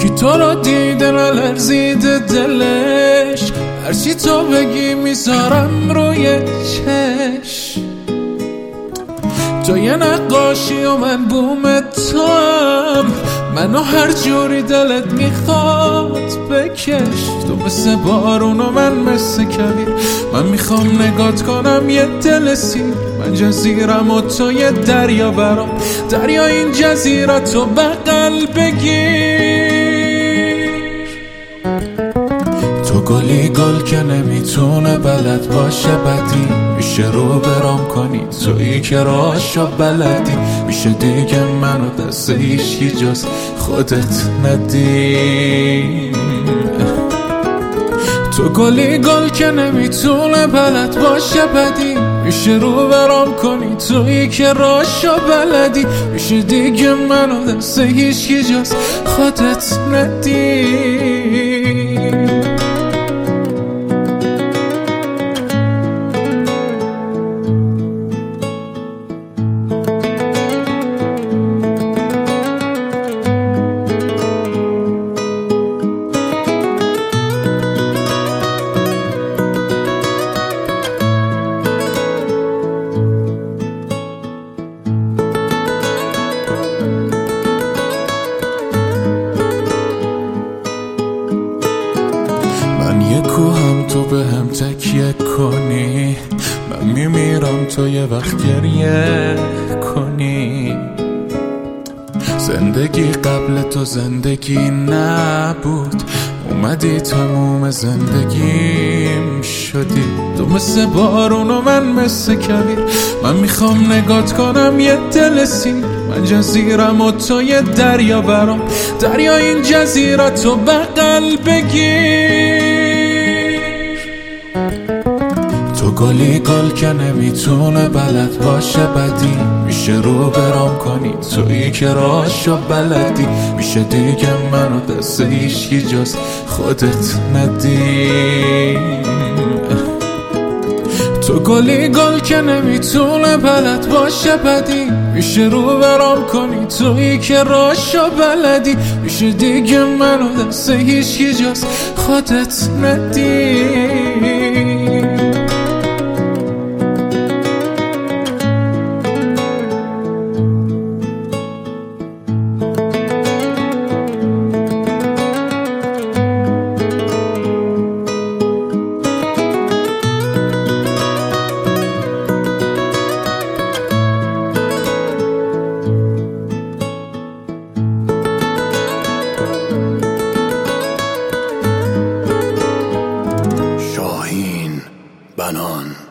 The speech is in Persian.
کی تو رو دیده نلرزیده دلش، هرچی تو بگی میذارم روی چش. تو یه نقاشی و من بوم تو هم، منو هر جوری دلت میخواد بکش. تو مثل بارون و من مثل کویر، من میخوام نگات کنم یه دل سیر. من جزیرم و تو یه دریا برام، دریا این جزیره تو بغل بگیر. تو گلی گل که نمیتونه بلد باشه بدی، میشه رو برام کنی تویی که راشو بلدی. میشه دیگه منو دست هیچکی جز خودت ندی. تو گلی گل که نمیتونه بلد باشه بدی، میشه رو برام کنی تویی که راشو بلدی. میشه دیگه منو دست هیچکی جز خودت ندی. من یه کوهم تو به هم تکیه کنی، من میمیرم تو یه وقت گریه کنی. زندگی قبل تو زندگی نبود، اومدی تموم زندگیم شدی. تو مثل بارون و من مثل کویر، من میخوام نگات کنم یه دل سیر. من جزیرم و تو یه دریا برام، دریا این جزیره تو بغل بگیر. تو گلی گل که نمیتونه بلد باشه بدی، میشه رو برام کنی تویی که راشو بلدی. میشه دیگه منو دست هیچکی جز خودت ندی. تو گلی گل که نمیتونه بلد باشه بدی، میشه رو برام کنی تویی که راشو بلدی. میشه دیگه منو دست هیچکی جز خودت ندی. بنان